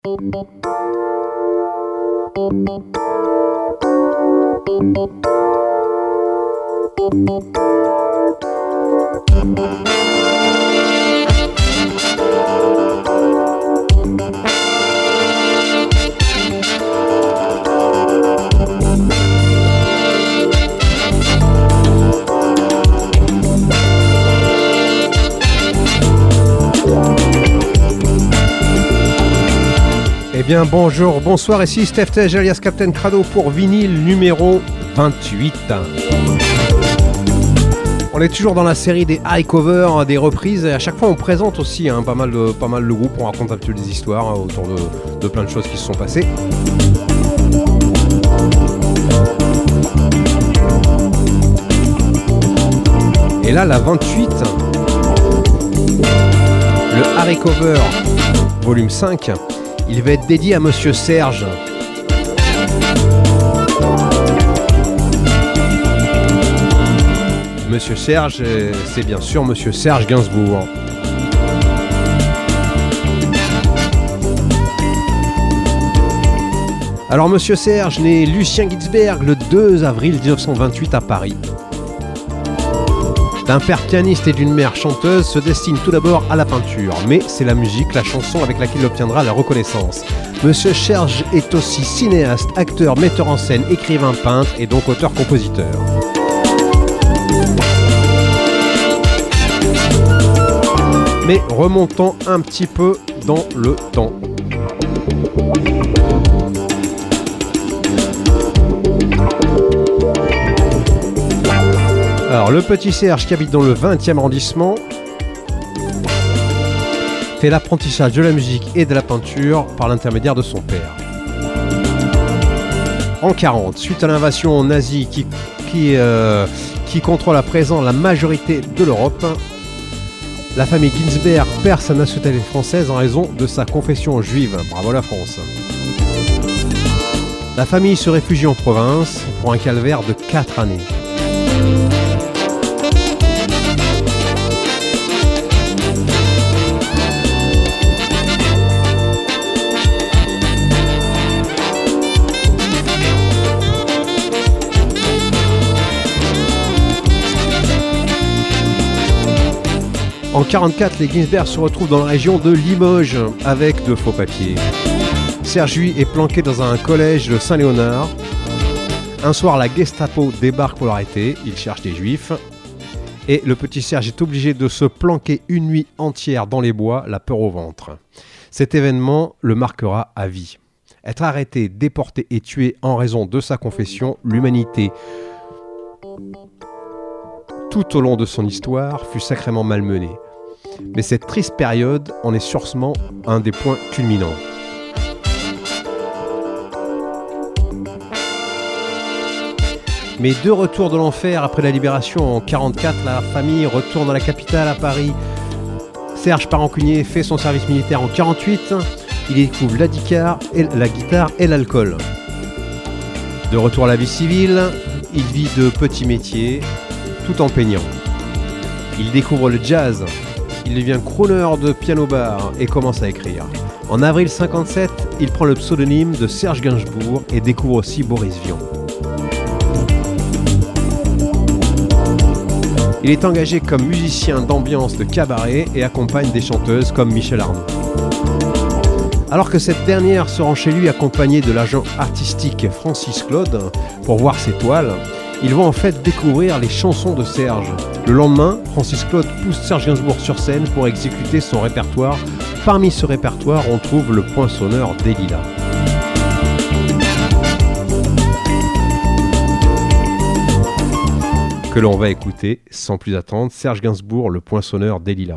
Eh bien bonjour, bonsoir, ici Steph Tej alias Captain Crado pour vinyle numéro 28. On est toujours dans la série des high covers, des reprises, et à chaque fois on présente aussi pas mal de groupes, on raconte un petit peu des histoires autour de plein de choses qui se sont passées. Et là la 28, le Harry Cover volume 5, il va être dédié à Monsieur Serge. Monsieur Serge, c'est bien sûr Monsieur Serge Gainsbourg. Alors Monsieur Serge, né Lucien Ginsberg le 2 avril 1928 à Paris. D'un père pianiste et d'une mère chanteuse, se destine tout d'abord à la peinture. Mais c'est la musique, la chanson avec laquelle il obtiendra la reconnaissance. Monsieur Serge est aussi cinéaste, acteur, metteur en scène, écrivain, peintre et donc auteur-compositeur. Mais remontons un petit peu dans le temps. Alors, le petit Serge qui habite dans le 20e arrondissement fait l'apprentissage de la musique et de la peinture par l'intermédiaire de son père. En 40, suite à l'invasion nazie qui contrôle à présent la majorité de l'Europe, la famille Ginsberg perd sa nationalité française en raison de sa confession juive. Bravo la France. La famille se réfugie en province pour un calvaire de 4 années. En 1944, les Ginsberg se retrouvent dans la région de Limoges avec de faux papiers. Serge, lui, est planqué dans un collège de Saint-Léonard. Un soir, la Gestapo débarque pour l'arrêter. Il cherche des juifs. Et le petit Serge est obligé de se planquer une nuit entière dans les bois, la peur au ventre. Cet événement le marquera à vie. Être arrêté, déporté et tué en raison de sa confession, l'humanité, tout au long de son histoire, fut sacrément malmenée. Mais cette triste période en est sûrement un des points culminants. Mais de retour de l'enfer après la libération en 1944, la famille retourne dans la capitale à Paris. Serge Parancunier fait son service militaire en 1948. Il découvre la guitare et l'alcool. De retour à la vie civile, il vit de petits métiers, tout en peignant. Il découvre le jazz, il devient crooner de piano-bar et commence à écrire. En avril 1957, il prend le pseudonyme de Serge Gainsbourg et découvre aussi Boris Vian. Il est engagé comme musicien d'ambiance de cabaret et accompagne des chanteuses comme Michel Arnaud. Alors que cette dernière se rend chez lui accompagnée de l'agent artistique Francis Claude pour voir ses toiles, ils vont en fait découvrir les chansons de Serge. Le lendemain, Francis Claude pousse Serge Gainsbourg sur scène pour exécuter son répertoire. Parmi ce répertoire, on trouve le Poinçonneur des Lilas. Que l'on va écouter sans plus attendre, Serge Gainsbourg, le Poinçonneur des Lilas.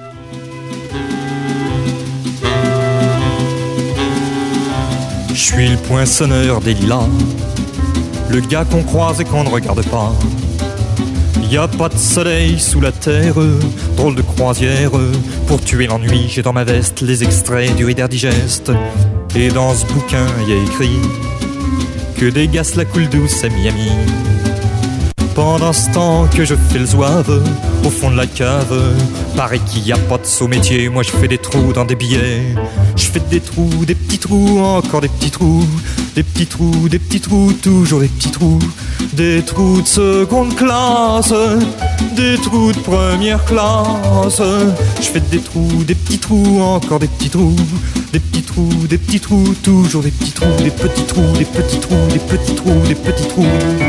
Je suis le poinçonneur des lilas, le gars qu'on croise et qu'on ne regarde pas. Y a pas de soleil sous la terre, drôle de croisière. Pour tuer l'ennui, j'ai dans ma veste les extraits du Reader Digest. Et dans ce bouquin, y a écrit que des gars la coule douce à Miami. Pendant ce temps que je fais le zouave au fond de la cave, paraît qu'il n'y a pas de saut métier. Moi je fais des trous dans des billets. Je fais des trous, des petits trous, encore des petits trous. Des petits trous, des petits trous, toujours des petits trous. Des trous de seconde classe, des trous de première classe. Je fais des trous, des petits trous, encore des petits trous. Des petits trous, des petits trous, toujours des petits trous. Des petits trous, des petits trous, des petits trous, des petits trous.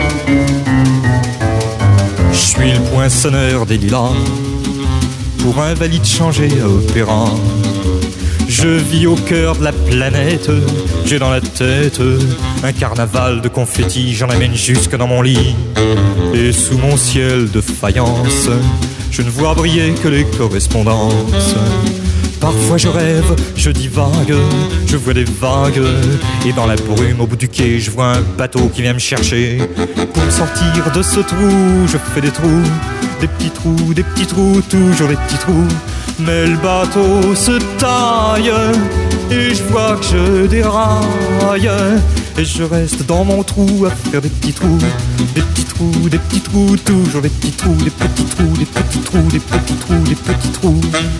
Je suis le poinçonneur des lilas, pour invalide changé à opéra. Je vis au cœur de la planète, j'ai dans la tête un carnaval de confettis, j'en amène jusque dans mon lit. Et sous mon ciel de faïence, je ne vois briller que les correspondances. Parfois je rêve, je divague, je vois des vagues. Et dans la brume au bout du quai, je vois un bateau qui vient me chercher. Pour me sortir de ce trou, je fais des trous. Des petits trous, toujours des petits trous. Mais le bateau se taille et je vois que je déraille. Et je reste dans mon trou à faire des petits trous. Des petits trous, des petits trous, toujours des petits trous. Des petits trous, des petits trous, des petits trous, des petits trous.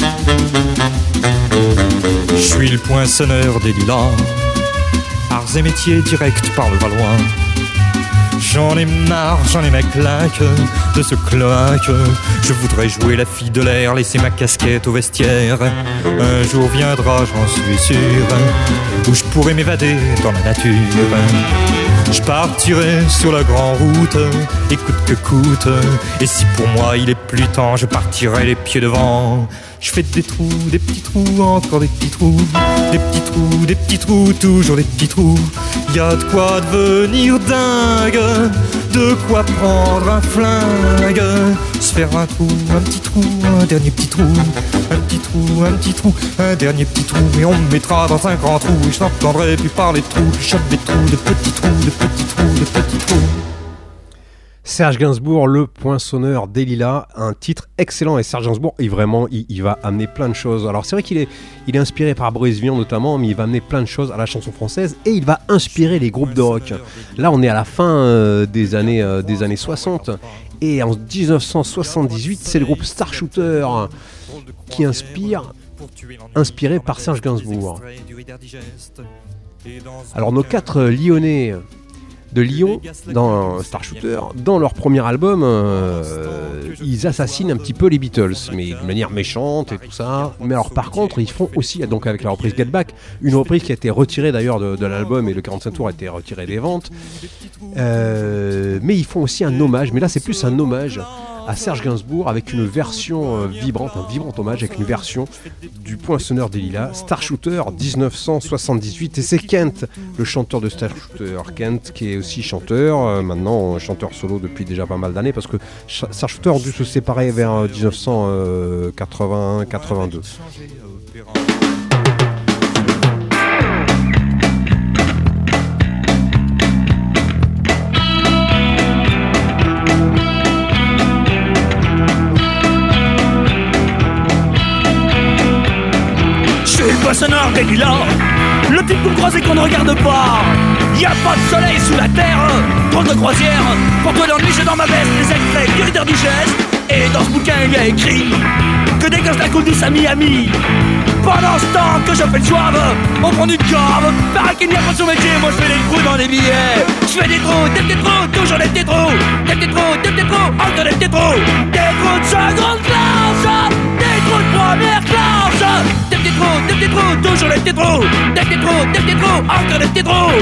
Je suis le poinçonneur des lilas, arts et métiers directs par le Valois. J'en ai marre, j'en ai ma claque de ce cloaque. Je voudrais jouer la fille de l'air, laisser ma casquette au vestiaire. Un jour viendra, j'en suis sûr, où je pourrai m'évader dans la nature. Je partirai sur la grande route, et coûte que coûte. Et si pour moi il est plus temps, je partirai les pieds devant. Je fais des trous, des petits trous, encore des petits trous. Des petits trous, des petits trous, toujours des petits trous. Y a de quoi devenir dingue, de quoi prendre un flingue. Se faire un trou, un petit trou, un dernier petit trou. Un petit trou, un petit trou, un dernier petit trou. Et on me mettra dans un grand trou, et je n'entendrai plus parler de trous. Je chope des trous, de petits trous, de petits trous, de petits trous. Serge Gainsbourg, le poinçonneur des lilas, un titre excellent. Et Serge Gainsbourg, il va amener plein de choses. Alors c'est vrai qu'il est inspiré par Boris Vian notamment, mais il va amener plein de choses à la chanson française et il va inspirer les groupes de rock. Là on est à la fin des années 60 et en 1978 c'est le groupe Starshooter qui inspiré par Serge Gainsbourg. Alors nos 4 Lyonnais de Lyon, dans Starshooter, dans leur premier album, ils assassinent un petit peu les Beatles, mais de manière méchante et tout ça. Mais alors par contre, ils font aussi, donc avec la reprise Get Back, une reprise qui a été retirée d'ailleurs de l'album, et le 45 tours a été retiré des ventes. Mais ils font aussi un hommage, mais là c'est plus un hommage à Serge Gainsbourg avec une version vibrante, un vibrant hommage avec une version du Poinçonneur des Lilas, Starshooter 1978. Et c'est Kent, le chanteur de Starshooter, Kent qui est aussi chanteur, maintenant chanteur solo depuis déjà pas mal d'années, parce que Starshooter a dû se séparer vers 1981-82. Le poinçonneur des lilas, le type qu'on croise et qu'on ne regarde pas. Y a pas de soleil sous la terre, drôle de croisière. Pour toi l'ennui, j'ai dans ma veste les extraits guériteurs du geste. Et dans ce bouquin il y a écrit que des gosses la coule douce à Miami. Pendant ce temps que je fais le soir, on prend une corde. Paraît qu'il n'y a pas de sous-métier, moi je fais des trous dans les billets. Je fais des trous, toujours des petits trous. Des petits trous, encore des petits trous. Des trous de seconde classe, des trous de première classe. Des petits trous, toujours des petits trous. Des petits trous, encore des petits trous.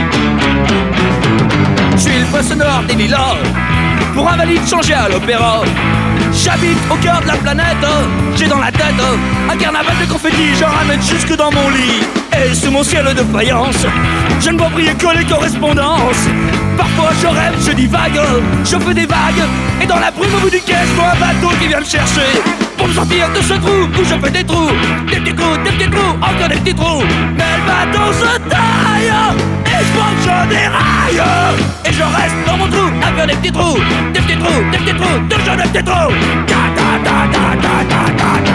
Je suis le poinçonneur des lilas, pour invalide changé à l'opéra. J'habite au cœur de la planète, j'ai dans la tête un carnaval de confettis, j'en ramène jusque dans mon lit. Et sous mon ciel de faïence, je ne vois briller que les correspondances. Parfois je rêve, je divague, je fais des vagues. Et dans la brume au bout du quai, je vois un bateau qui vient me chercher. Pour me sortir de ce trou où je fais des trous. Des petits trous, encore des petits trous. Mais le bateau se taille, et je vois que je déraille. Et je reste dans mon trou, à faire des petits trous. Des petits trous, toujours des petits trous. Da da da da da da da da.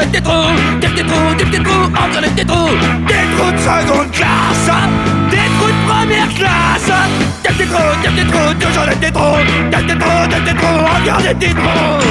encore des trous de seconde classe, des trous de première classe, des trous, toujours des trous, encore des trous.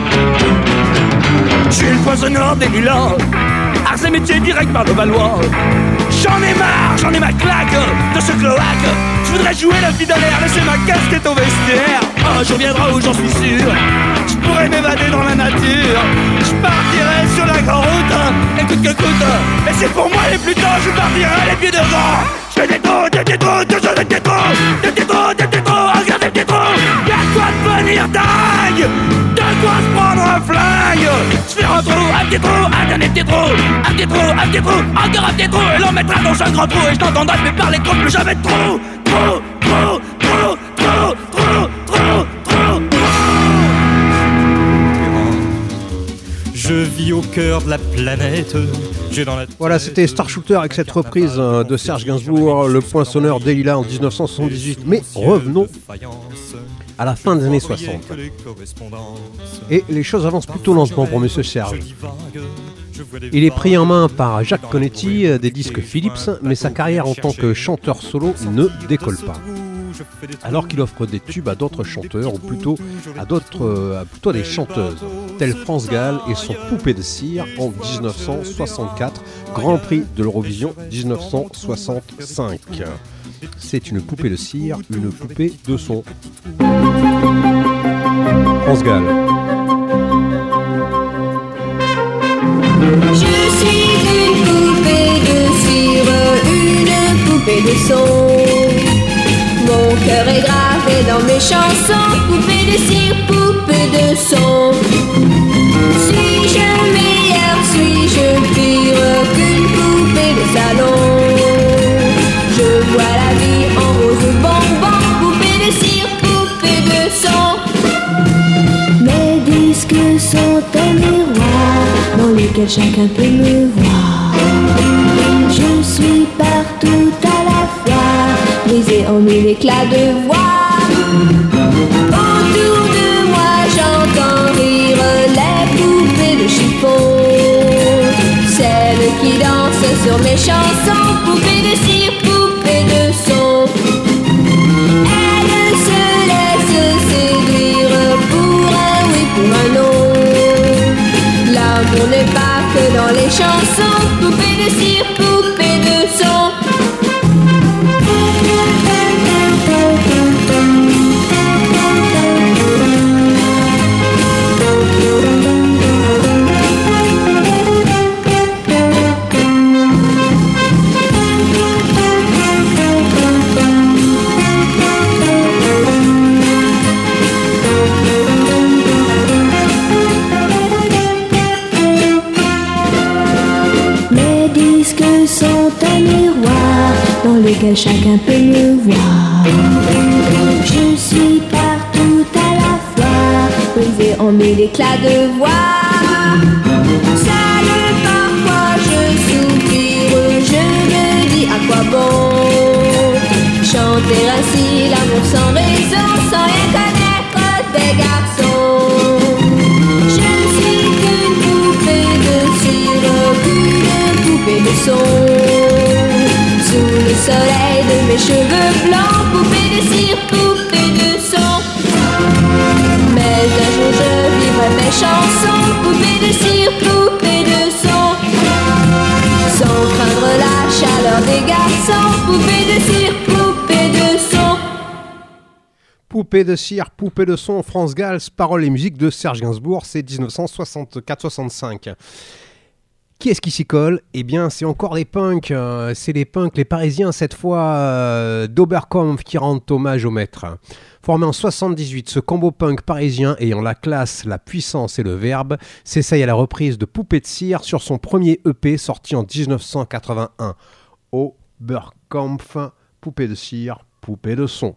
Je suis le poissonneur des lilas, arts et métiers direct par le Valois. J'en ai ma claque de ce cloaque. Je voudrais jouer la vie d'aller laisser ma casquette au vestiaire. Un jour viendra où j'en suis sûr, je pourrais m'évader dans la nature. Je partirai sur la grande route, écoute que coûte. Et c'est pour moi les plus tôt, je partirai les pieds devant. Je fais des trous, toujours des trous, regarde des trous. Y'a quoi devenir dingue, de quoi se prendre un flingue. Je fais un dernier petit trou, un petit trou, encore un petit trou. Et l'on mettra dans un grand trou et je n'entendrai plus parler trop, plus jamais de trou. Je vis au cœur de la planète. Voilà, c'était Star Shooter avec cette reprise de Serge Gainsbourg, Le Poinçonneur des Lilas en 1978. Mais revenons à la fin des années 60. Et les choses avancent plutôt lentement pour Monsieur Serge. Il est pris en main par Jacques Conetti des disques Philips, mais sa carrière en tant que chanteur solo ne décolle pas. Alors qu'il offre des tubes à d'autres chanteurs, ou plutôt à des chanteuses, telles France Gall et son Poupée de cire en 1964, Grand Prix de l'Eurovision 1965. C'est une poupée de cire, une poupée de son. France Gall. Je suis une poupée de cire, une poupée de son. Mon cœur est gravé dans mes chansons, poupée de cire, poupée de son. Suis-je meilleure, suis-je pire qu'une poupée de salon? Je vois la vie en rose bonbon, poupée de cire, poupée de son. Mes disques sont un miroir dans lequel chacun peut me voir. Je suis partout à la fois, brisée en mille éclats de voix. Autour de moi j'entends rire les poupées de chiffon, celles qui dansent sur mes chansons, poupées de cire, poupées de son. Elles se laissent séduire pour un oui, pour un non. L'amour n'est pas que dans les chansons, poupées de cire, poupées de son. Dans lequel chacun peut me voir. Je suis partout à la fois, brisée en mille éclats de voix. Seule parfois je soupire, je me dis à quoi bon chanter ainsi l'amour sans raison, sans rien connaître des garçons. Je ne suis qu'une poupée de cire, qu'une poupée de son. Sous le soleil de mes cheveux blancs, poupée de cire, poupée de son. Mais un jour je vivrai mes chansons, poupée de cire, poupée de son. Sans craindre la chaleur des garçons, poupée de cire, poupée de son. Poupée de cire, poupée de son, France Gall, paroles et musique de Serge Gainsbourg, c'est 1964-65. Qui est-ce qui s'y colle? Eh bien, c'est encore les punks. C'est les punks, les Parisiens, cette fois d'Oberkampf, qui rendent hommage au maître. Formé en 78, ce combo punk parisien ayant la classe, la puissance et le verbe s'essaye à la reprise de Poupée de cire sur son premier EP sorti en 1981. Oberkampf, Poupée de cire, poupée de son.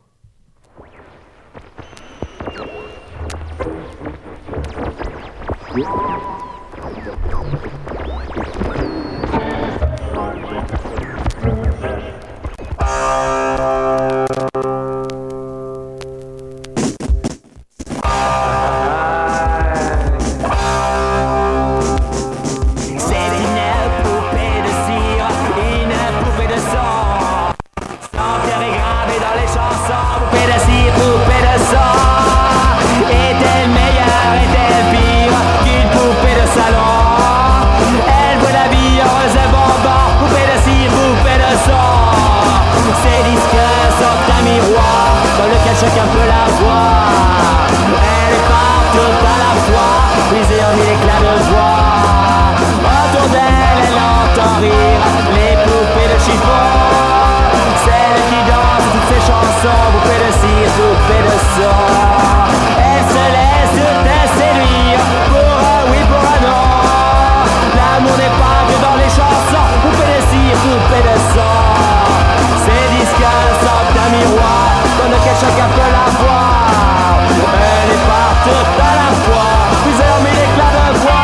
chacun peut la voir. Elle est partout à la fois, brisée en mille éclats de joie. Autour d'elle, elle entend rire les poupées de chiffon. Celle qui danse toutes ses chansons, poupées de cire, poupées de son. Elle se laisse séduire pour un oui, pour un non. L'amour n'est pas que dans les chansons, poupées de cire, poupées de son. Ces disques sortent d'un miroir dans lequel chacun peut la voir. Elle est partout à la fois, brisée en mille éclats de voix.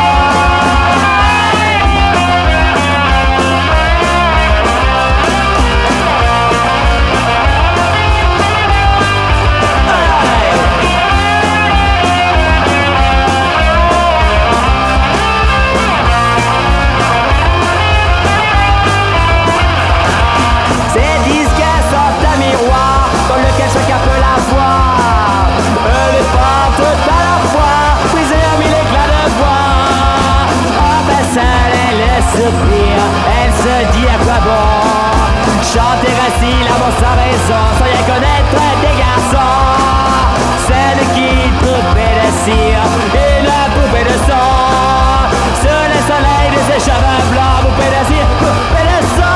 Chacun peut la voir. Elle est partout à la fois, brisée en mille éclats de voix. Oh ben seule elle le soupir, elle se dit à quoi bon chanter ainsi l'amour sans raison, sans rien connaître des garçons. Celle qui poupée de cire et la poupée de sang. Sous le soleil de ses cheveux blancs, poupée de cire, poupée de sang.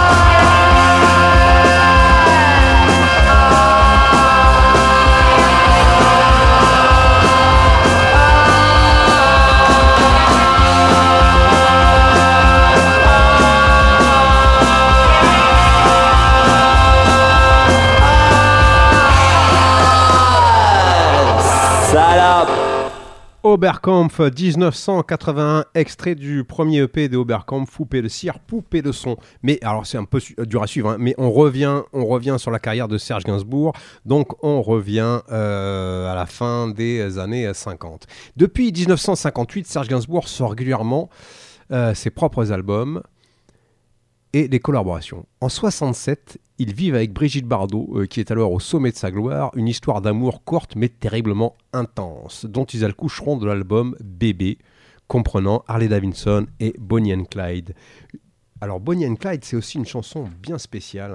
Oberkampf 1981, extrait du premier EP de Oberkampf, Poupée de cire, Poupée de son. Mais alors c'est un peu dur à suivre, hein, mais on revient sur la carrière de Serge Gainsbourg, donc on revient à la fin des années 50. Depuis 1958, Serge Gainsbourg sort régulièrement ses propres albums et des collaborations. En 67, ils vivent avec Brigitte Bardot, qui est alors au sommet de sa gloire, une histoire d'amour courte mais terriblement intense, dont ils accoucheront de l'album Bébé, comprenant Harley Davidson et Bonnie and Clyde. Alors Bonnie and Clyde, c'est aussi une chanson bien spéciale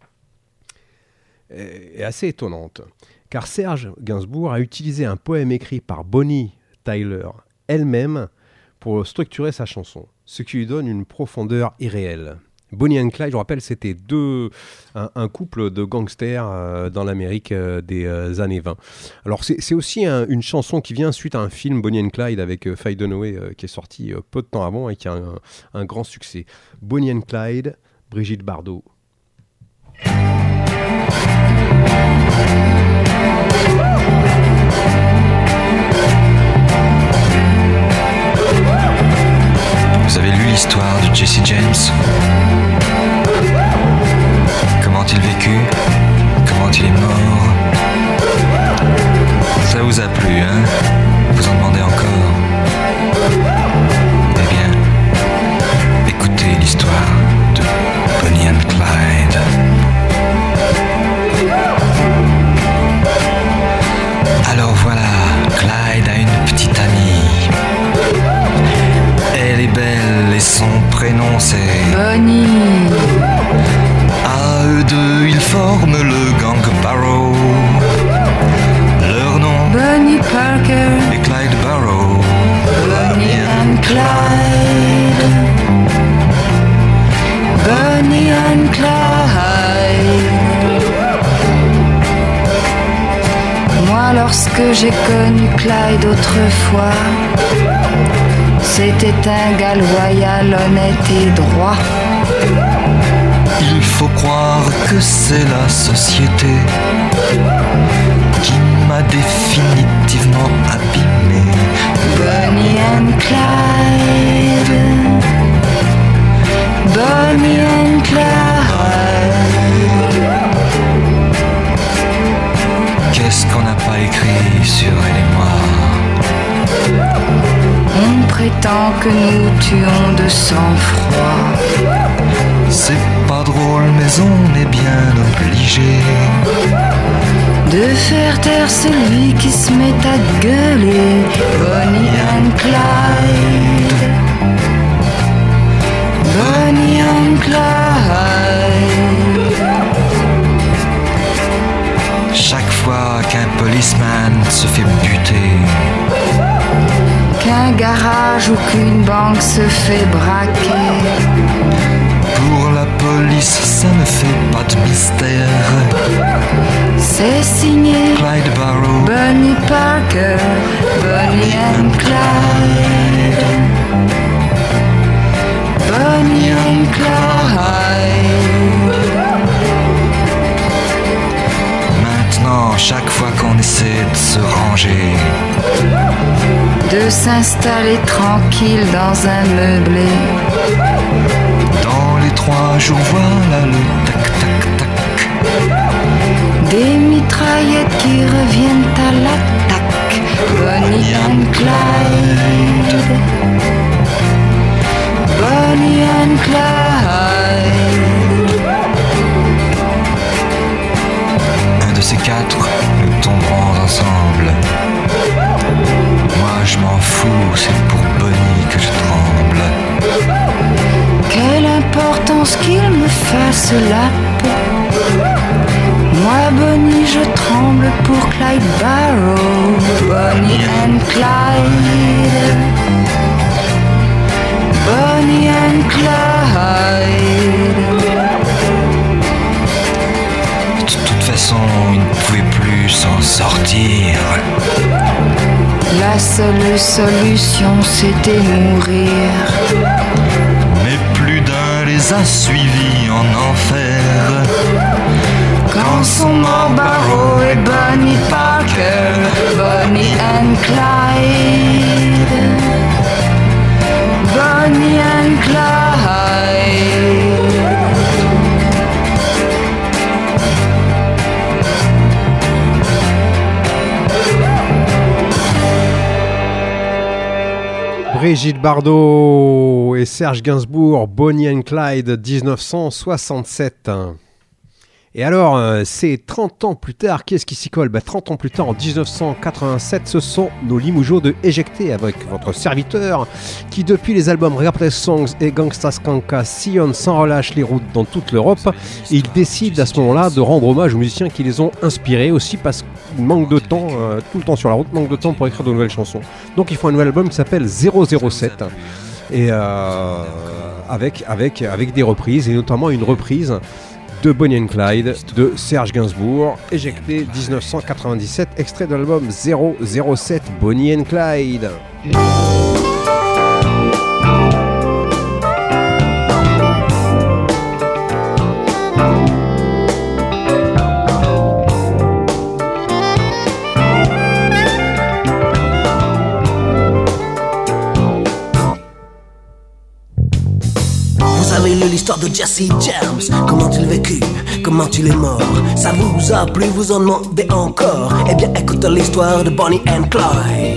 et assez étonnante, car Serge Gainsbourg a utilisé un poème écrit par Bonnie Tyler elle-même pour structurer sa chanson, ce qui lui donne une profondeur irréelle. Bonnie and Clyde, je rappelle, c'était un couple de gangsters dans l'Amérique des années 20. Alors c'est aussi une chanson qui vient suite à un film, Bonnie and Clyde, avec Faye Dunaway, qui est sorti peu de temps avant et qui a un grand succès. Bonnie and Clyde, Brigitte Bardot. Vous avez lu l'histoire de Jesse James? Comment a-t-il vécu? Comment il est mort? Ça vous a plu, hein? Vous en demandez encore? Eh bien, écoutez l'histoire de Bonnie and Clyde. Alors voilà, Clyde a une petite amie. Elle est belle et son prénom c'est Bonnie. À eux deux, ils forment le gang Barrow. Leur nom Bonnie Parker et Clyde Barrow. Bonnie and Clyde. Bonnie and Clyde. Moi, lorsque j'ai connu Clyde autrefois, c'était un gars loyal, honnête et droit. Il faut croire que c'est la société qui m'a définitivement abîmé. Bonnie and Clyde. Bonnie and Clyde. Qu'est-ce qu'on n'a pas écrit sur elle et moi? On prétend que nous tuons de sang-froid. C'est pas drôle mais on est bien obligé de faire taire celui qui se met à gueuler. Bonnie and Clyde. Bonnie and Clyde. Chaque fois village où qu'une banque se fait braquer. Pour la police, ça ne fait pas de mystère. C'est signé Clyde Barrow, Bonnie Parker, Bonnie and Clyde. Bonnie and Clyde. Maintenant, chaque fois qu'on essaie de se ranger, De s'installer tranquille dans un meublé. dans les 3 jours, voilà le tac-tac-tac. Des mitraillettes qui reviennent à l'attaque. Bonnie and Clyde. Bonnie and Clyde. Un de ces 4, nous tomberons ensemble. Moi je m'en fous, c'est pour Bonnie que je tremble. Quelle importance qu'il me fasse la peau. Moi, Bonnie, je tremble pour Clyde Barrow. Bonnie and Clyde. Bonnie and Clyde. De toute façon, il ne pouvait plus s'en sortir. La seule solution, c'était mourir. Mais plus d'un les a suivis en enfer. Quand sont morts Barrow et Bonnie Parker, Bonnie and Clyde. Bonnie and Clyde. Brigitte Bardot et Serge Gainsbourg, Bonnie and Clyde, 1967. Et alors, c'est 30 ans plus tard, qu'est-ce qui s'y colle ? 30 ans plus tard, en 1987, ce sont nos Limougeaux de Éjectés avec votre serviteur qui, depuis les albums Replay Songs et Gangsta Skanka, sillonne sans relâche les routes dans toute l'Europe. Il décide à ce moment-là de rendre hommage aux musiciens qui les ont inspirés, aussi parce qu'il manque de temps, tout le temps sur la route, manque de temps pour écrire de nouvelles chansons. Donc ils font un nouvel album qui s'appelle 007 et avec des reprises, et notamment une reprise de Bonnie and Clyde de Serge Gainsbourg, Éjecté 1997, extrait de l'album 007 Bonnie and Clyde. L'histoire de Jesse James, comment il vécu, comment il est mort. Ça vous a plu, vous en demandez encore. Eh bien écoute l'histoire de Bonnie and Clyde.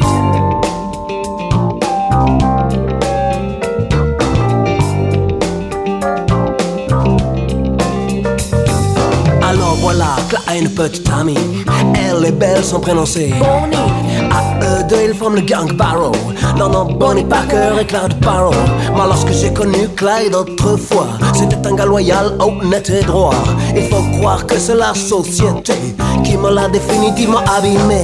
Alors voilà, Clyde a une petite amie. Elle est belle, son prénom c'est Bonnie. À eux deux ils forment le gang Barrow. Non non, Bonnie Parker et Clyde Barrow. Moi lorsque j'ai connu Clyde autrefois, c'était un gars loyal, honnête et droit. Il faut croire que c'est la société qui me l'a définitivement abîmé.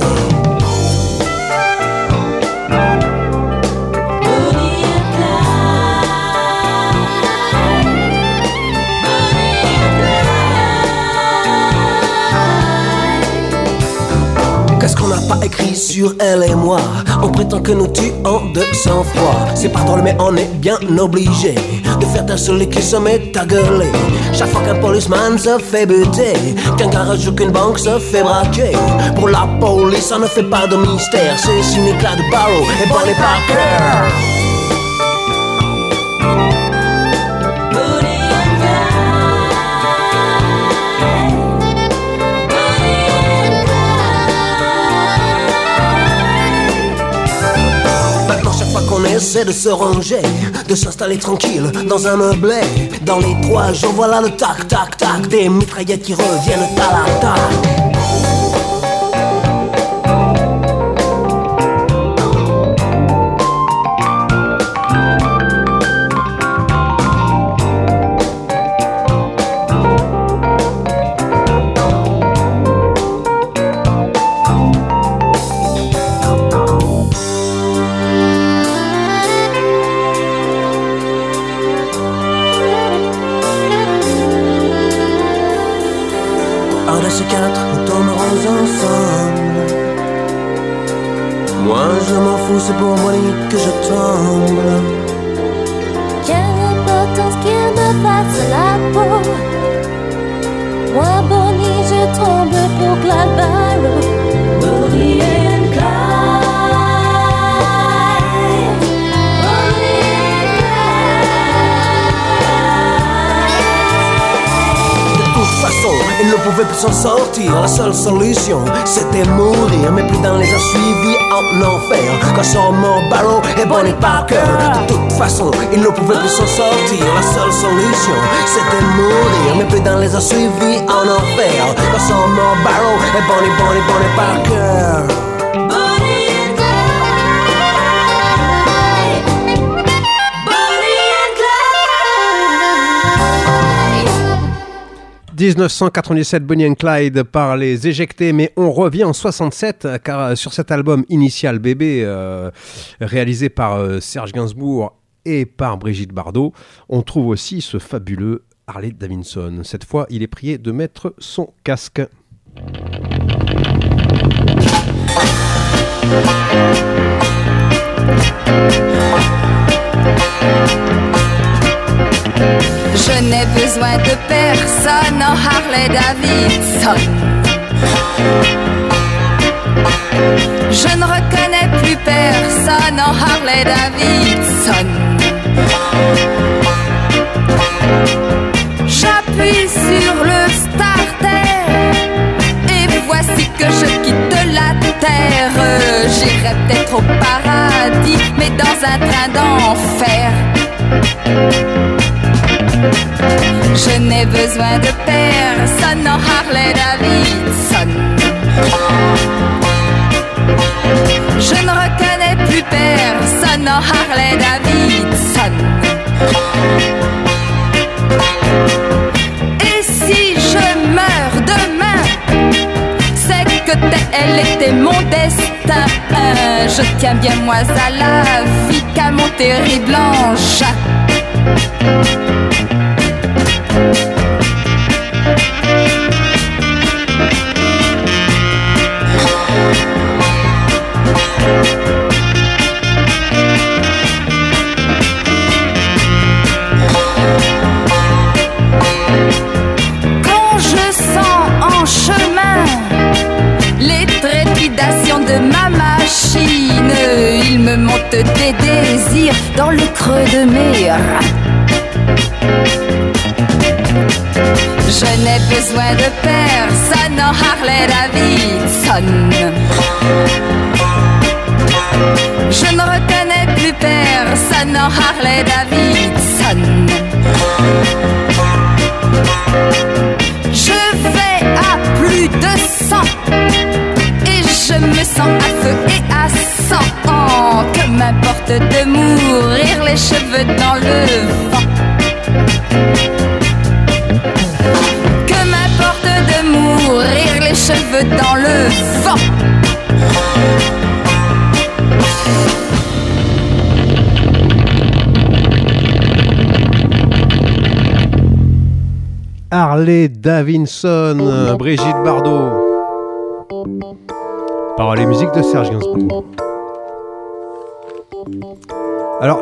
Écrit sur elle et moi, on prétend que nous tuons de sang-froid. C'est pas drôle mais on est bien obligé de faire taire celui qui se met à gueuler. Chaque fois qu'un policeman se fait buter, qu'un garage ou qu'une banque se fait braquer, pour la police ça ne fait pas de mystère. C'est signé Clyde Barrow et Bonnie Parker. On essaie de se ranger, de s'installer tranquille dans un meublé. Dans les 3 jours, voilà le tac tac tac, des mitraillettes qui reviennent à l'attaque. ce 4, nous tomberons ensemble. Moi je m'en fous, c'est pour Bonnie que je tremble. Quelle importance qu'il me fasse la peau. Moi Bonnie je tremble pour Clyde Barrow. Bonnie and Clyde, Bonnie and Clyde. De toute façon, il ne pouvait plus s'en sortir. La seule solution, c'était mourir. Mais plus d'un les a suivis en enfer. Quand sont morts Barrow et Bonnie Parker. De toute façon, il ne pouvait plus s'en sortir. La seule solution, c'était mourir. Mais plus d'un les a suivis en enfer. Quand sont morts Barrow et Bonnie Parker. Bonnie and Clyde, Bonnie and Clyde. 1997, Bonnie and Clyde par les Éjectés, mais on revient en 67 car sur cet album Initial Bébé réalisé par Serge Gainsbourg et par Brigitte Bardot, on trouve aussi ce fabuleux Harley Davidson. Cette fois, il est prié de mettre son casque. Je n'ai besoin de personne en Harley Davidson. Je ne reconnais plus personne en Harley Davidson. J'appuie sur le starter et voici que je quitte la terre. J'irai peut-être au paradis, mais dans un train d'enfer. Je n'ai besoin de personne en Harley Davidson. Je ne reconnais plus personne en Harley Davidson. Et si je meurs demain, c'est que tel était mon destin. Je tiens bien moi à la vie qu'à mon terrible engin. Quand je sens en chemin les trépidations de ma machine, il me monte des désirs dans le creux de mes reins. Je n'ai besoin de personne en Harley Davidson. Je ne reconnais plus personne en Harley Davidson. Je vais à plus de 100 et je me sens à feu et à sang. Que m'importe de mourir les cheveux dans le vent. Que m'importe de mourir les cheveux dans le vent. Harley Davidson, Brigitte Bardot. Paroles et musique de Serge Gainsbourg. Alors,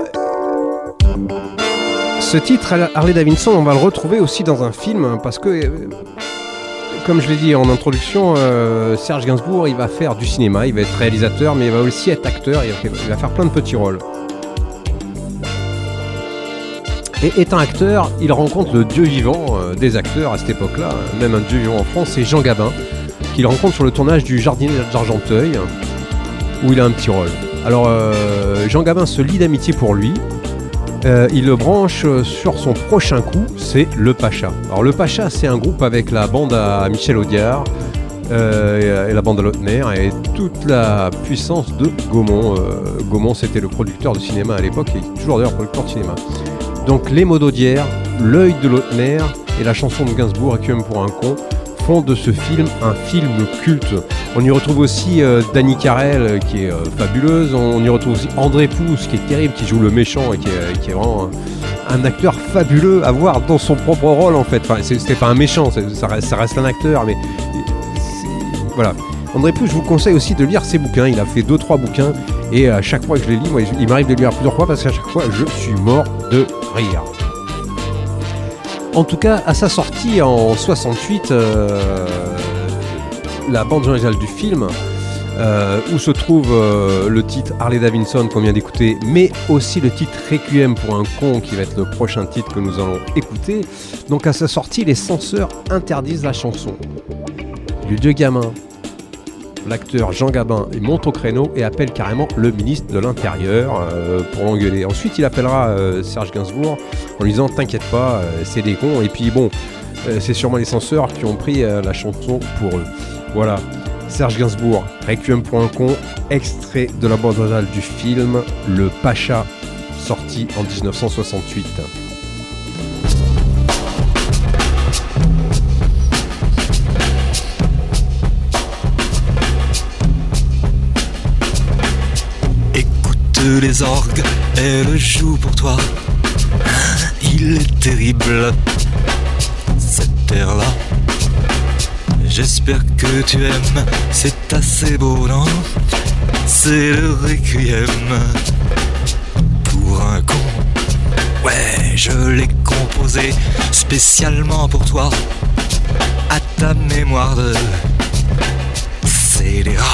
ce titre, Harley Davidson, on va le retrouver aussi dans un film parce que, comme je l'ai dit en introduction, Serge Gainsbourg, il va faire du cinéma, il va être réalisateur, mais il va aussi être acteur, il va faire plein de petits rôles. Et étant acteur, il rencontre le dieu vivant des acteurs à cette époque-là, même un dieu vivant en France, c'est Jean Gabin, qu'il rencontre sur le tournage du Jardinier d'Argenteuil, où il a un petit rôle. Alors, Jean Gabin se lie d'amitié pour lui, il le branche sur son prochain coup, c'est Le Pacha. Alors Le Pacha, c'est un groupe avec la bande à Michel Audiard, et la bande à Lautner et toute la puissance de Gaumont. Gaumont, c'était le producteur de cinéma à l'époque, et toujours d'ailleurs producteur de cinéma. Donc les mots d'Audiard, l'œil de Lautner et la chanson de Gainsbourg, Requiem pour un con, font de ce film un film culte. On y retrouve aussi Dany Carrel qui est fabuleuse, on y retrouve aussi André Pousse qui est terrible, qui joue le méchant et qui est vraiment un acteur fabuleux à voir dans son propre rôle en fait. Enfin, c'est pas un méchant, ça reste un acteur, mais Voilà. André Pou, je vous conseille aussi de lire ses bouquins. Il a fait 2-3 bouquins et à chaque fois que je les lis, moi, il m'arrive de les lire plusieurs fois parce qu'à chaque fois, je suis mort de rire. En tout cas, à sa sortie en 68, la bande originale du film, où se trouve le titre Harley Davidson qu'on vient d'écouter, mais aussi le titre Requiem pour un con qui va être le prochain titre que nous allons écouter. Donc à sa sortie, les censeurs interdisent la chanson. Le vieux gamin, l'acteur Jean Gabin, il monte au créneau et appelle carrément le ministre de l'Intérieur pour l'engueuler. Ensuite, il appellera Serge Gainsbourg en lui disant « T'inquiète pas, c'est des cons ». Et puis bon, c'est sûrement les censeurs qui ont pris la chanson pour eux. Voilà, Serge Gainsbourg, Requiem pour un con, extrait de la bande originale du film Le Pacha, sorti en 1968. Les orgues, elle joue pour toi. Il est terrible, cet air-là. J'espère que tu aimes, c'est assez beau, non? C'est le requiem pour un con. Ouais, je l'ai composé spécialement pour toi, à ta mémoire de scélérat.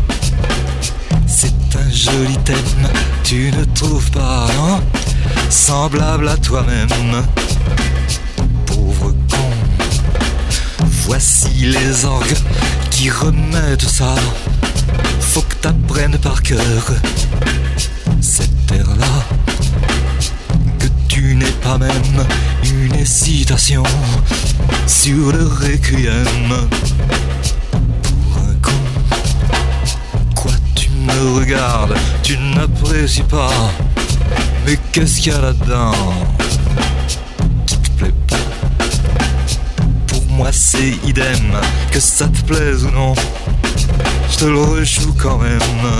Un joli thème, tu ne trouves pas, non? Semblable à toi-même, pauvre con. Voici les orgues qui remettent ça. Faut que t'apprennes par cœur cet air-là, que tu n'aies pas même une hésitation sur le requiem. Me regarde, tu n'apprécies pas. Mais qu'est-ce qu'il y a là-dedans qui te plaît pas? Pour moi c'est idem, que ça te plaise ou non, je te le rejoue quand même,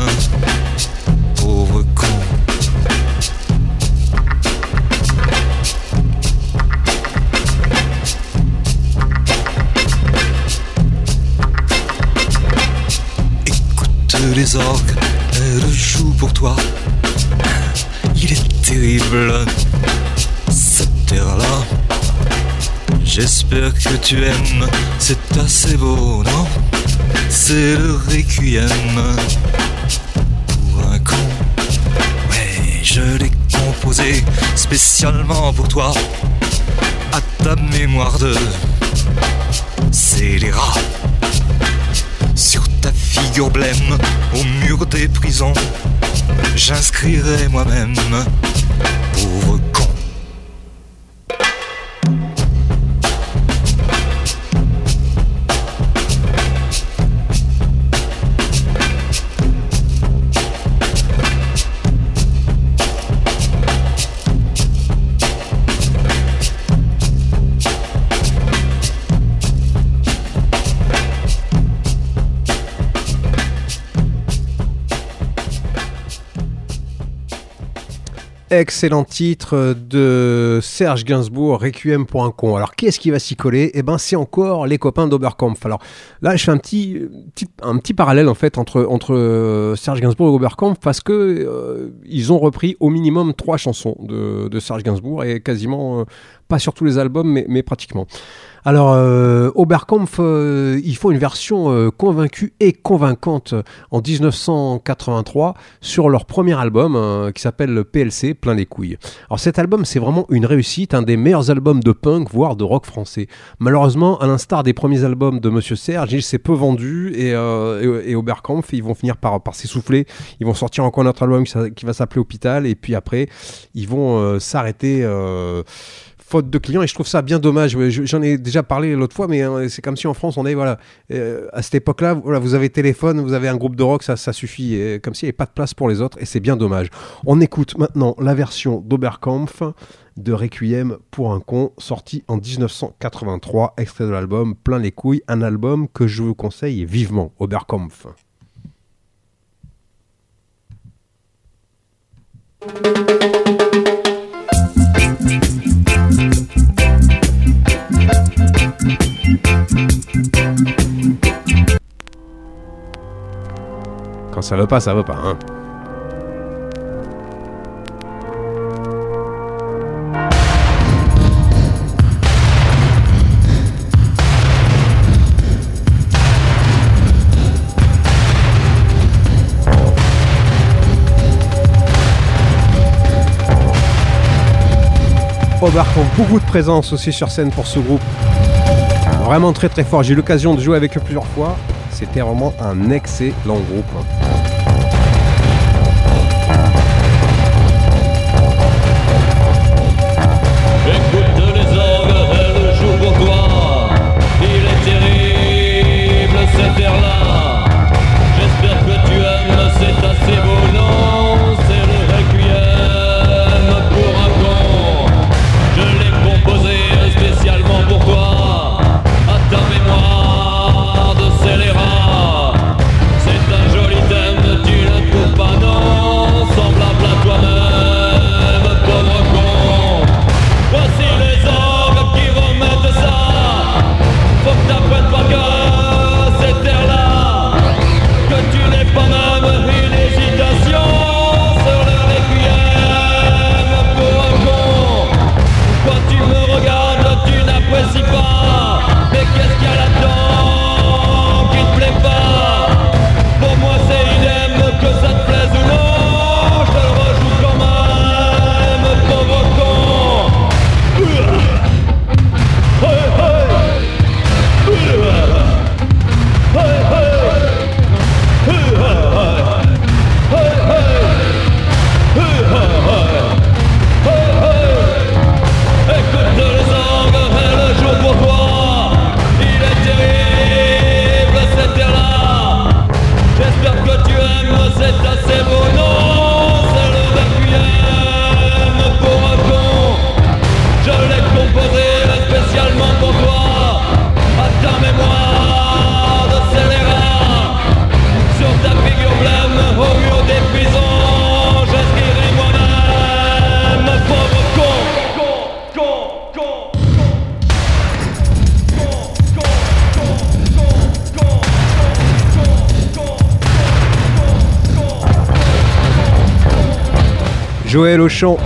pauvre con. Les orgues, elle joue pour toi. Il est terrible, cet air-là. J'espère que tu aimes, c'est assez beau, non? C'est le requiem pour un con. Ouais, je l'ai composé spécialement pour toi, à ta mémoire de scélérat. Sur ta figure blême, au mur des prisons, j'inscrirai moi-même, pauvre con. Excellent titre de Serge Gainsbourg, Requiem pour un con. Alors qu'est-ce qui va s'y coller? Eh ben c'est encore les copains d'Oberkampf. Alors là je fais un petit parallèle en fait entre Serge Gainsbourg et Oberkampf parce que ils ont repris au minimum 3 chansons de Serge Gainsbourg et quasiment pas sur tous les albums mais pratiquement. Alors, Oberkampf, ils font une version convaincue et convaincante en 1983 sur leur premier album qui s'appelle PLC, Plein les couilles. Alors cet album, c'est vraiment une réussite, un des meilleurs albums de punk, voire de rock français. Malheureusement, à l'instar des premiers albums de Monsieur Serge, il s'est peu vendu et Oberkampf, ils vont finir par s'essouffler. Ils vont sortir encore un autre album qui va s'appeler Hôpital et puis après, ils vont s'arrêter... faute de clients, et je trouve ça bien dommage. J'en ai déjà parlé l'autre fois, mais c'est comme si en France on est à cette époque-là, vous avez téléphone, vous avez un groupe de rock, ça suffit, comme s'il n'y avait pas de place pour les autres, et c'est bien dommage. On écoute maintenant la version d'Oberkampf de Requiem pour un con, sorti en 1983, extrait de l'album Plein les couilles, un album que je vous conseille vivement, Oberkampf. ça veut pas, hein. Oberkamp, beaucoup de présence aussi sur scène pour ce groupe. Vraiment très très fort. J'ai eu l'occasion de jouer avec eux plusieurs fois. C'était vraiment un excellent groupe. Écoute les orgues, elle joue pour toi. Il est terrible cet air-là. J'espère que tu aimes, c'est assez beau, non? C'est le requiem pour un con. Je l'ai composé spécialement pour toi. À ta mémoire de scélérat. C'est un joli thème, tu ne trouves pas, non? Semblable à toi-même, pauvre con. Voici les orgues qui remettent ça. Faut que t'apprennes par cœur cet air-là. Que tu n'aies pas même une hésitation sur le requiem pour un con. Quand tu me regardes, tu n'apprécies pas. Mais qu'est-ce qu'il y a là-dedans qui te plaît pas? Pour moi c'est idem, que ça te plaise ou non. Je te le rejoue quand même, pauvre con. Écoute les orgues, elle joue pour toi. Il est terrible cet air-là. J'espère que tu aimes, c'est assez beau, non? C'est le requiem pour un con. Je l'ai composé spécialement pour toi. À ta mémoire de scélérat. Sur ta figure blême, au mur des prisons, j'écrirai moi-même, pauvre con. Joël au chant.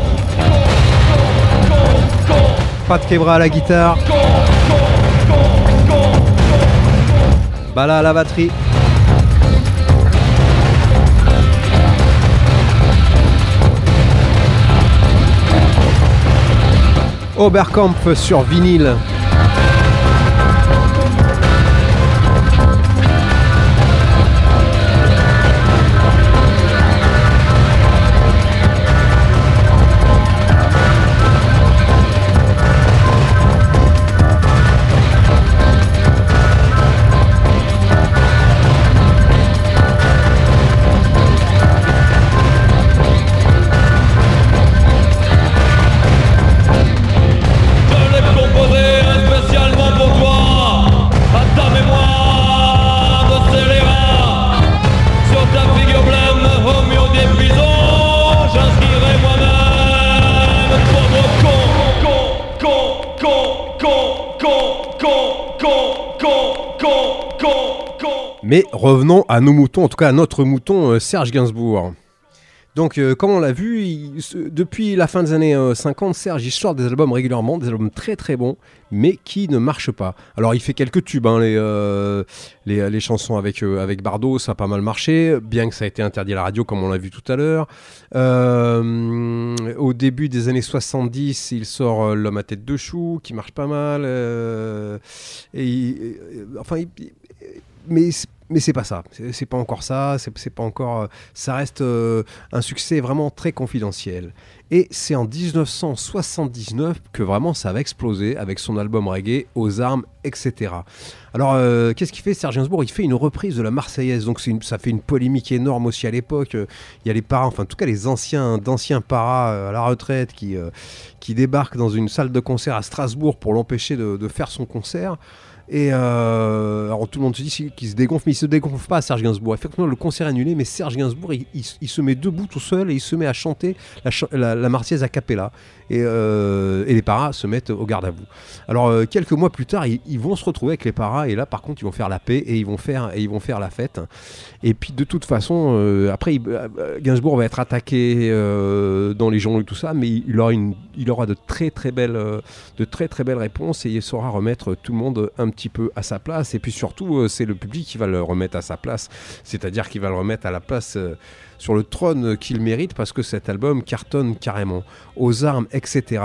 Pat Quebra à la guitare. Bala à la batterie. Oberkamp sur vinyle. Mais revenons à nos moutons, en tout cas à notre mouton Serge Gainsbourg. Donc comme on l'a vu, depuis la fin des années 50, Serge il sort des albums régulièrement, des albums très très bons, mais qui ne marchent pas. Alors il fait quelques tubes, hein, les chansons avec Bardot, ça a pas mal marché, bien que ça a été interdit à la radio comme on l'a vu tout à l'heure. Au début des années 70, il sort L'homme à tête de chou, qui marche pas mal. Mais c'est pas ça, c'est pas encore ça, c'est pas encore, ça reste un succès vraiment très confidentiel. Et c'est en 1979 que vraiment ça va exploser avec son album reggae, Aux armes, etc. Alors qu'est-ce qu'il fait Serge Gainsbourg? Il fait une reprise de la Marseillaise, donc ça fait une polémique énorme aussi à l'époque. Il y a les paras, enfin en tout cas les d'anciens paras à la retraite qui débarquent dans une salle de concert à Strasbourg pour l'empêcher de faire son concert. Et alors tout le monde se dit qu'il se dégonfle, mais il se dégonfle pas, Serge Gainsbourg. Effectivement, le concert est annulé, mais Serge Gainsbourg, il se met debout tout seul et il se met à chanter la Marseillaise a cappella. Et les paras se mettent au garde à vous. Alors quelques mois plus tard, ils vont se retrouver avec les paras et là, par contre, ils vont faire la paix et ils vont faire la fête. Et puis de toute façon, après, Gainsbourg va être attaqué dans les journaux et tout ça, mais il aura de très très belles réponses et il saura remettre tout le monde un petit peu à sa place. Et puis surtout, c'est le public qui va le remettre à sa place, c'est-à-dire qu'il va le remettre à la place sur le trône qu'il mérite, parce que cet album cartonne carrément. Aux armes, etc.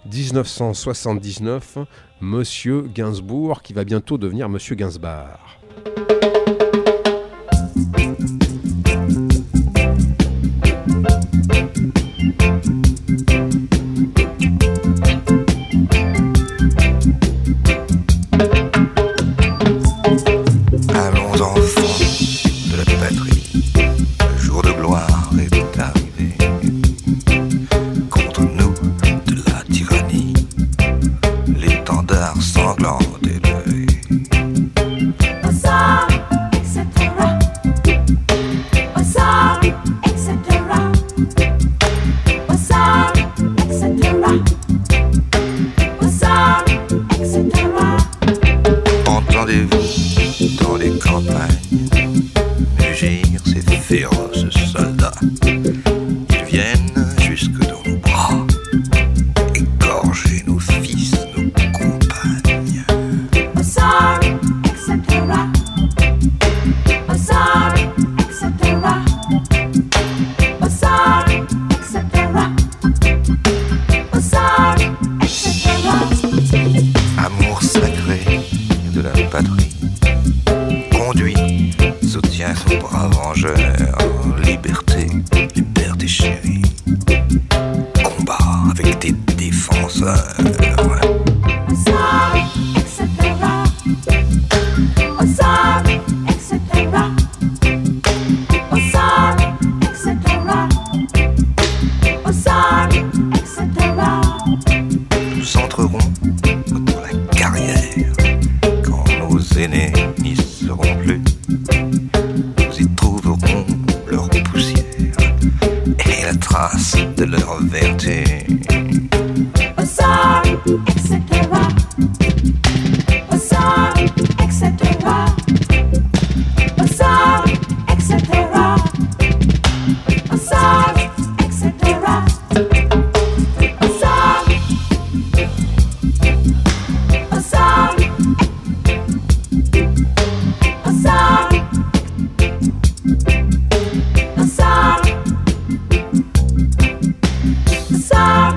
1979, Monsieur Gainsbourg, qui va bientôt devenir Monsieur Gainsbar. Allons enfants de la patrie, le jour de gloire est arrivé. Contre nous de la tyrannie, l'étendard sanglant élevé. Aux armes, etc. Aux armes, etc. Aux armes, etc. Aux armes, etc. Entendez-vous dans les campagnes mugir ces féroces soldats? Ils viennent jusque dans nos bras, égorger nos fils, nos compagnes. Aux armes, etc. Aux armes, etc. Aux armes, etc. Aux armes, etc. Amour sacré de la patrie, conduit, soutient son brave vengeur. Liberté, liberté chérie, combat avec tes défenseurs. Aux armes, etc. Aux armes, etc. Aux armes, etc. Aux armes, etc. Nous entrerons dans la carrière quand nos aînés n'y seront plus. Nous y trouverons leur poussière et la trace de leur vertu. Aux armes, etc. Aux armes, etc. Aux armes, etc. Aux armes, etc. Aux armes, aux armes, aux armes, aux armes, aux armes.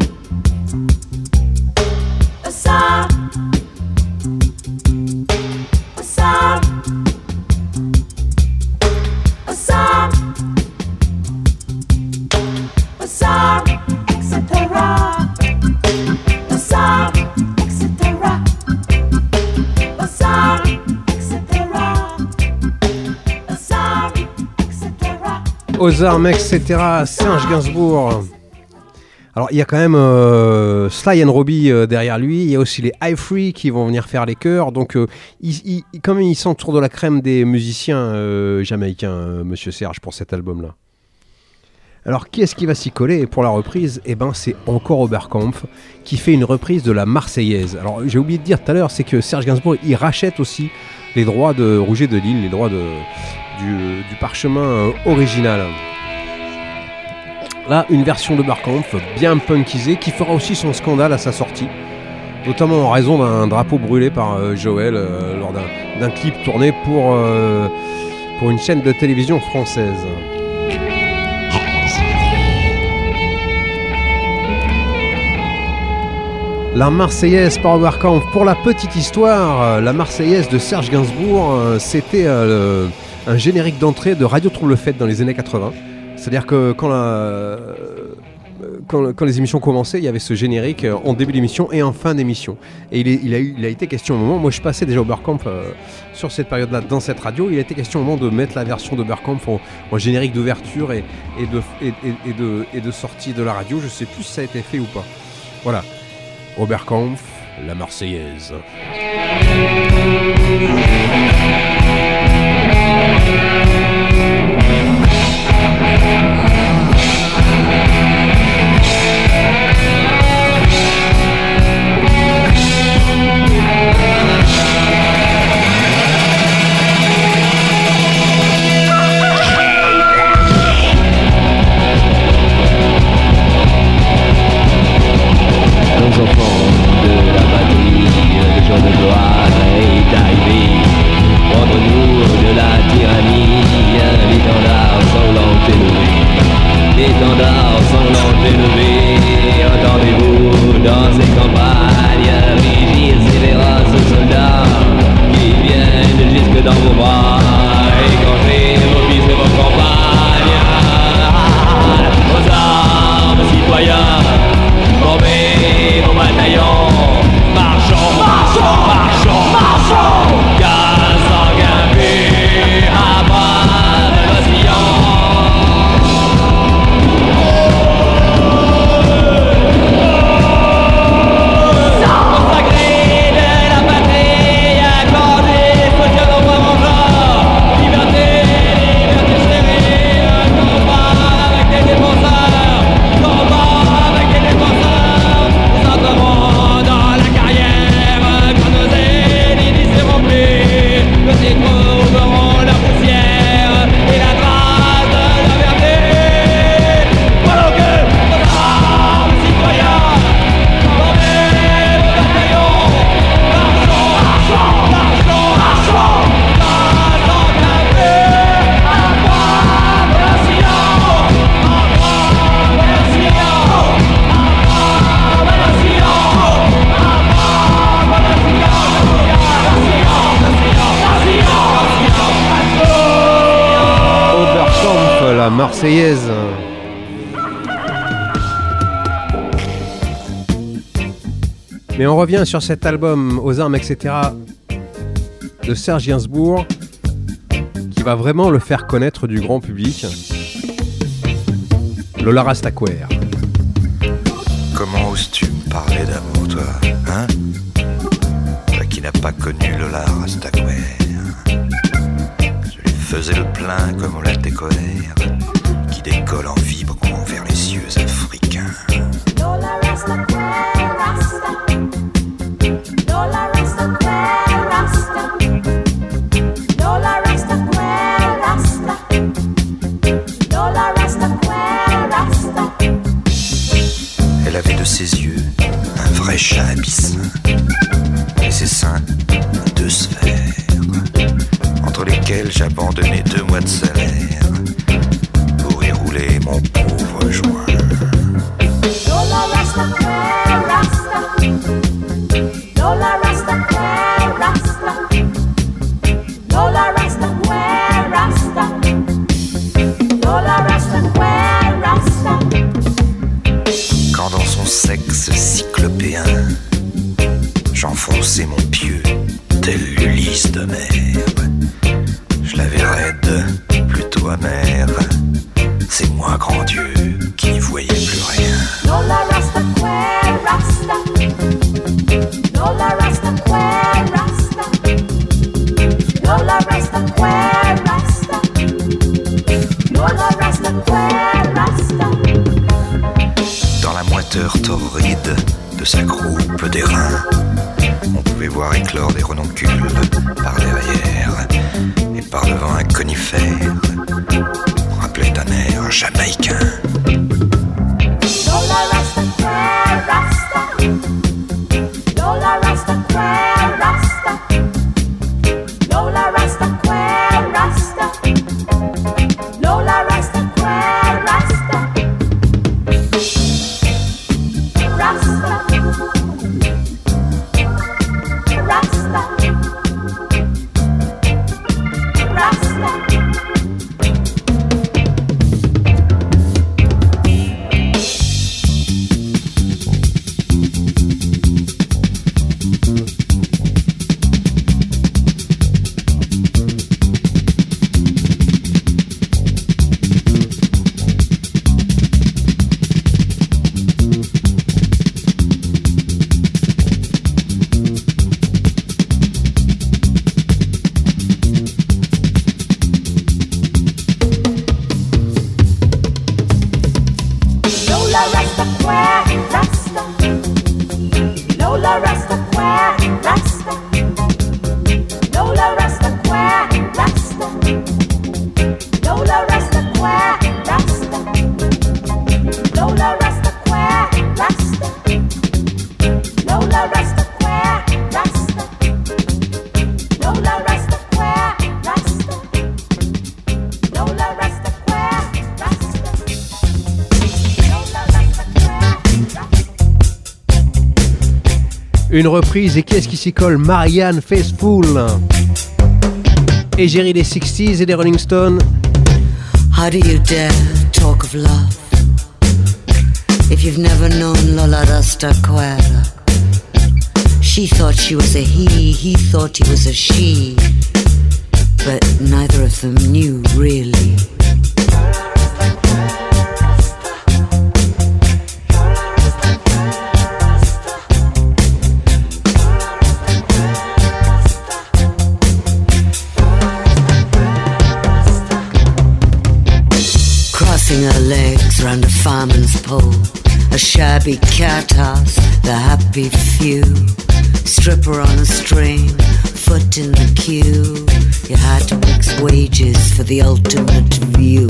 Aux armes, etc. Serge Gainsbourg. Alors il y a quand même Sly and Robbie derrière lui, il y a aussi les High Free qui vont venir faire les chœurs, donc quand même il s'entoure de la crème des musiciens jamaïcains, Monsieur Serge, pour cet album-là. Alors qui est-ce qui va s'y coller? Et pour la reprise, eh ben, c'est encore Oberkampf qui fait une reprise de la Marseillaise. Alors j'ai oublié de dire tout à l'heure, c'est que Serge Gainsbourg, il rachète aussi les droits de Rouget de Lille, les droits du parchemin original. Là, une version de Oberkampf bien punkisée qui fera aussi son scandale à sa sortie, notamment en raison d'un drapeau brûlé par Joël lors d'un clip tourné pour une chaîne de télévision française. La Marseillaise par Oberkampf. Pour la petite histoire, la Marseillaise de Serge Gainsbourg, c'était un générique d'entrée de Radio Trouble Fête dans les années 80. C'est-à-dire que quand les émissions commençaient, il y avait ce générique en début d'émission et en fin d'émission. Et il a été question au moment, moi je passais déjà Oberkampf sur cette période-là dans cette radio, il a été question au moment de mettre la version d'Oberkampf en générique d'ouverture et de sortie de la radio. Je sais plus si ça a été fait ou pas. Voilà. Oberkampf, la Marseillaise. Marseillaise. Mais on revient sur cet album Aux armes, etc. de Serge Gainsbourg qui va vraiment le faire connaître du grand public. Lola Rastaquouère. Comment oses-tu me parler d'amour, toi, hein? Toi qui n'as pas connu Lola Rastaquouère. Je lui faisais le plein comme on l'a découvert, qui décolle en vibrant vers les cieux africains. Lola Rastaquouère, Rasta. Lola Rastaquouère, Rasta. Lola Rastaquouère, Rasta. Lola Rastaquouère, Rasta. Elle avait de ses yeux un vrai chat abyssin, et ses seins deux sphères, entre lesquelles j'abandonnais 2 mois de salaire pour y rouler mon pauvre joint. Lola Rastaquouère, Rasta. Lola Rastaquouère, Rasta. Lola Rastaquouère, Rasta. Lola Rastaquouère, Rasta. Quand dans son sexe cyclopéen j'enfonçais mon pieu tel l'Ulysse de mer, je l'avais raide, plutôt amère. C'est moi, grand Dieu, qui n'y voyais plus rien. Lola Rastaquouère, Rasta. Lola Rastaquouère, Rasta. Lola Rastaquouère, Rasta. Lola Rastaquouère, Rasta. Dans la moiteur torride de sa croupe d'airain, on pouvait voir éclore des renoncules par derrière, et par devant un conifère rappelait un air jamaïcain. Lola Rastaquouère, Rasta. Lola Rastaquouère, Rasta. Lola Rastaquouère, Rasta. Lola Rastaquouère, Rasta. Rasta. Rasta. Rasta. Lola Rasta Quack, Rasta. Lola Rasta Quack, Rasta. Lola Rasta Quack, Rasta. Lola Rasta Quack, Rasta. Lola Rasta Quack, Rasta. Lola Rasta Quack, Rasta. Lola Rasta Quack, Rasta. Lola Rasta Quack, Rasta. Une reprise, et qu'est-ce qui s'y colle? Marianne Faithfull. Égérie des 60s et des Rolling Stones. How do you dare talk of love if you've never known Lola Rastaquera? She thought she was a he thought he was a she, but neither of them knew really. Crossing her legs round a fireman's pole, a shabby cat house, the happy few. Stripper on a string, foot in the queue. You had to mix wages for the ultimate view.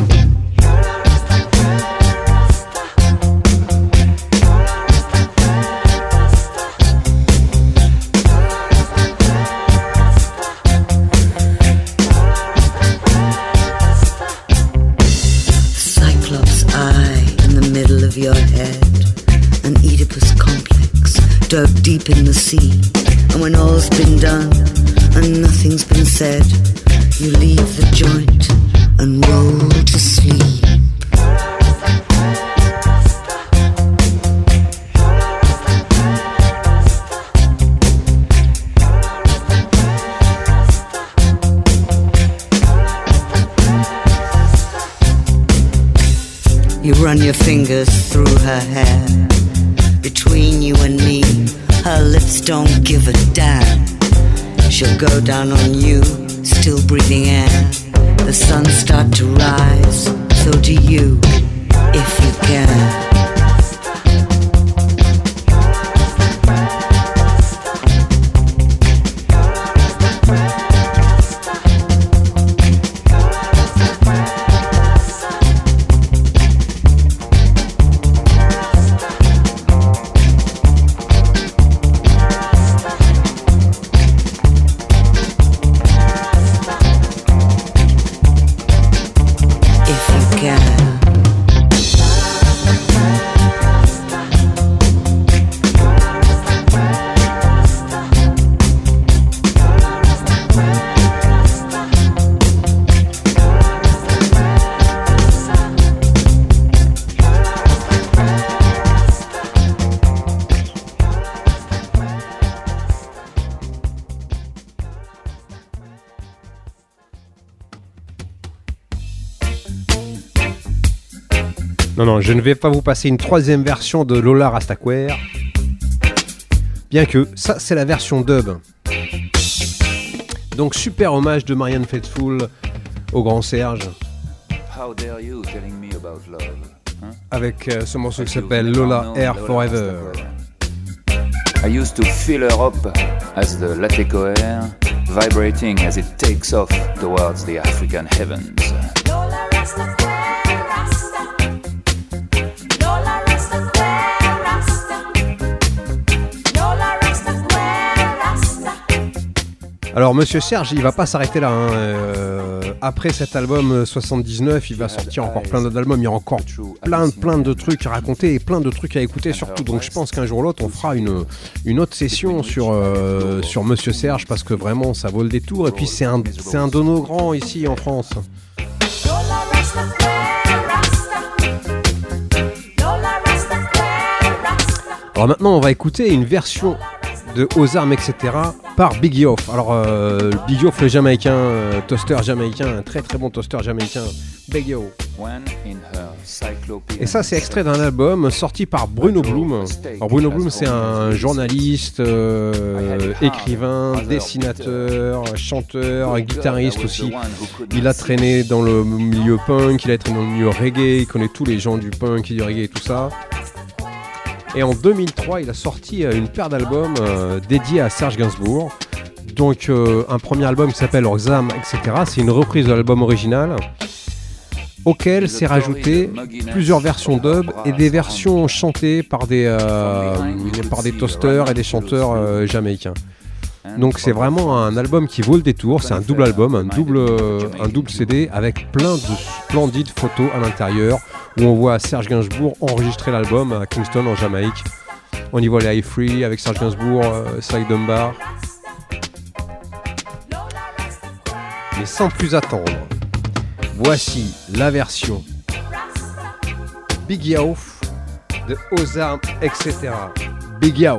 Your head, an Oedipus complex, dug deep in the sea. And when all's been done and nothing's been said, you leave the joint and roll to sleep. You run your fingers through her hair. Between you and me, her lips don't give a damn. She'll go down on you, still breathing air. The sun start to rise, so do you, if you can. Non, je ne vais pas vous passer une troisième version de Lola Rastaquera. Bien que, ça c'est la version dub. Donc super hommage de Marianne Faithfull au grand Serge. How dare you telling me about love? Avec ce morceau qui s'appelle Lola Air Forever. I used to fill her up as the Lateco air, vibrating as it takes off towards the African heavens. Lola Rastaquera, Rasta. Lola Rastaquera, Rasta. Lola Rastaquera, Rasta. Alors Monsieur Serge, il va pas s'arrêter là. Après cet album 79, il va sortir encore plein d'autres albums. Il y a encore plein de trucs à raconter et plein de trucs à écouter surtout. Donc je pense qu'un jour ou l'autre, on fera une autre session sur Monsieur Serge parce que vraiment, ça vaut le détour. Et puis c'est un de nos grands ici en France. Alors maintenant, on va écouter une version de Aux Armes, etc. par Biggie Off. Alors, Biggie Off, le Jamaïcain, toaster jamaïcain, un très très bon toaster jamaïcain, Biggie Off. Et ça, c'est extrait d'un album sorti par Bruno Bloom. Alors, Bruno Bloom, c'est un journaliste, écrivain, dessinateur, chanteur, guitariste aussi. Il a traîné dans le milieu punk, il a traîné dans le milieu reggae, il connaît tous les gens du punk et du reggae et tout ça. Et en 2003, il a sorti une paire d'albums dédiés à Serge Gainsbourg. Donc un premier album qui s'appelle Roxanne, etc. C'est une reprise de l'album original auquel s'est rajouté plusieurs versions dub et des versions chantées par des toasters et des chanteurs jamaïcains. Donc c'est vraiment un album qui vaut le détour, c'est un double album, un double CD avec plein de splendides photos à l'intérieur où on voit Serge Gainsbourg enregistrer l'album à Kingston en Jamaïque. On y voit les High Free avec Serge Gainsbourg, Cy Dunbar. Mais sans plus attendre, voici la version Big Yaouf de Ozarm, etc. Big Yaouf.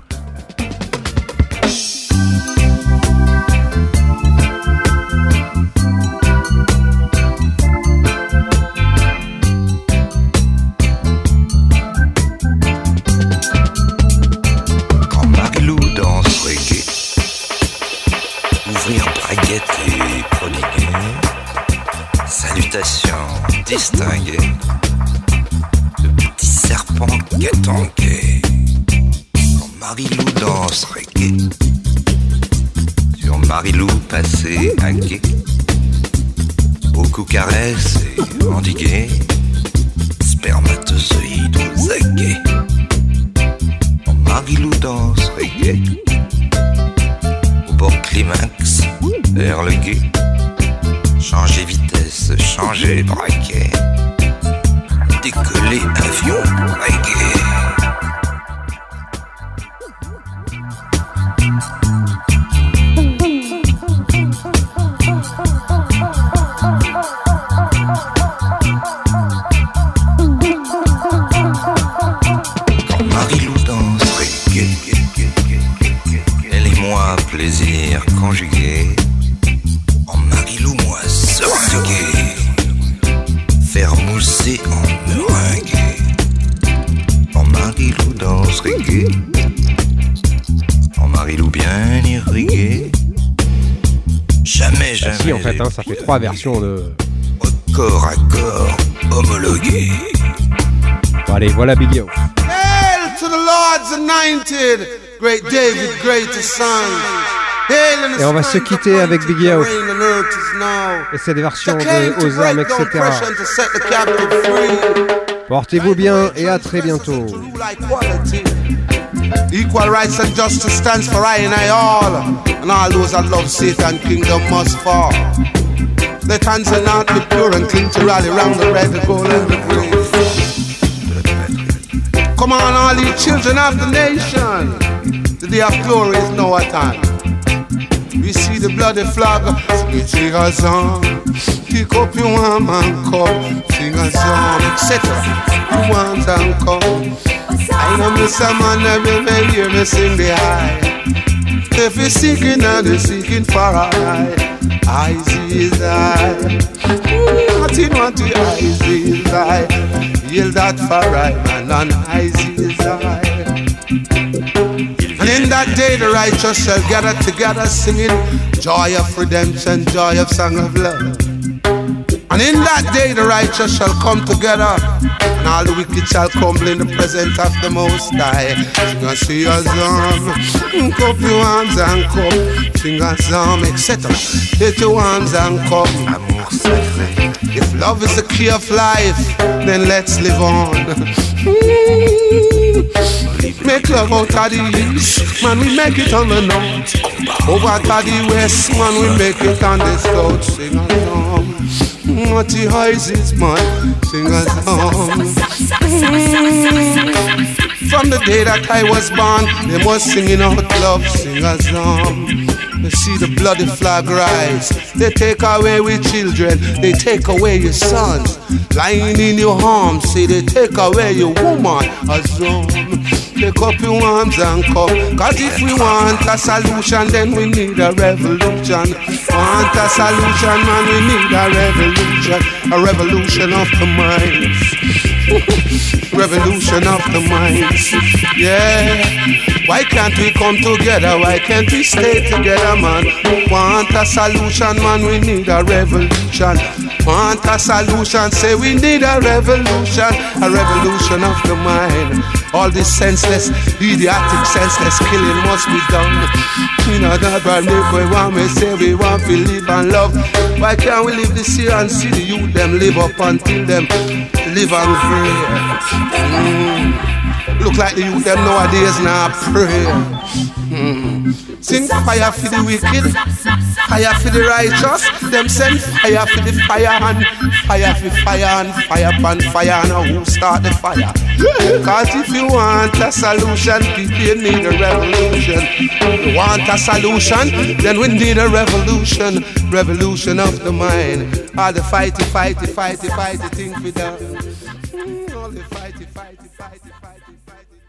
Quand Marilou danse reggae, ouvrir braguette et prodiguer, salutations distinguées, le petit serpent guet-en-guet. Quand Marilou danse reggae, sur Marilou passé à guet, au cou caresse et endigué, spermatozoïde aux aguets. Quand Marilou danse reggae, au bord climax, vers le guet, changer vitesse, changer braquet, décoller avion reggae. Quand Marilou danse reggae, elle et moi plaisir conjugué. En Marilou, moi seringué, faire mousser en meringué. En Marilou danse reggae, en Marilou bien irrigué. Jamais, jamais. Si, en fait, ça fait 3 versions de. Corps à corps homologué. Bon, allez, voilà Big Yaouf. Hail to the Lord's anointed, great David, greatest son. Et on va se quitter avec Big Yaouf et cette version de Ozarm, etc. Portez-vous bien et à très bientôt. Equal rights and justice stands for I and I all those that love Satan kingdom must fall. Let hands and heart be pure and clean to rally round the red, the gold and the green. Come on, all you children of the nation, the day of glory is now at hand. We see the bloody flag, sing a song, pick up your arm and come, sing a song, etc. You want and come. I know me some man never hear me sing the high. If you're seeking and you're seeking for I see his eye. What the eyes is I. Yield that for I, man, and I see his eye. And in that day the righteous shall gather together singing joy of redemption, joy of song of love. And in that day the righteous shall come together, and all the wicked shall crumble in the presence of the Most High. Sing a see a psalm, cup your hands and come. Sing a psalm, etc. Take your hands and come. Amour sacré. If love is the key of life, then let's live on. Make love out of the east, man, we make it on the north. Over to the west, man, we make it on the south. Sing a song. What the eyes is man, sing a song. From the day that I was born, they was singing out love, sing a song. They see the bloody flag rise. They take away with children, they take away your sons. Lying in your arms, say they take away your woman, a son. Take up your arms and come. Cause if we want a solution, then we need a revolution. Want a solution, man, we need a revolution. A revolution of the minds. Revolution of the minds. Yeah. Why can't we come together? Why can't we stay together, man? Want a solution, man, we need a revolution. want a solution. Say we need a revolution of the mind. All this senseless, idiotic, senseless killing must be done. You know that bad we want me say we want to live and love. Why can't we live this year and see the youth them live up until them live and pray? Look like the youth them nowadays now pray. Sing fire for the wicked, fire for the righteous. Them send fire for the fire and fire for fire and fire upon fire. Now who start the fire? Cause if you want a solution, people need a revolution. You want a solution, then we need a revolution. Revolution of the mind. All the fighty thing we done. All the fighty.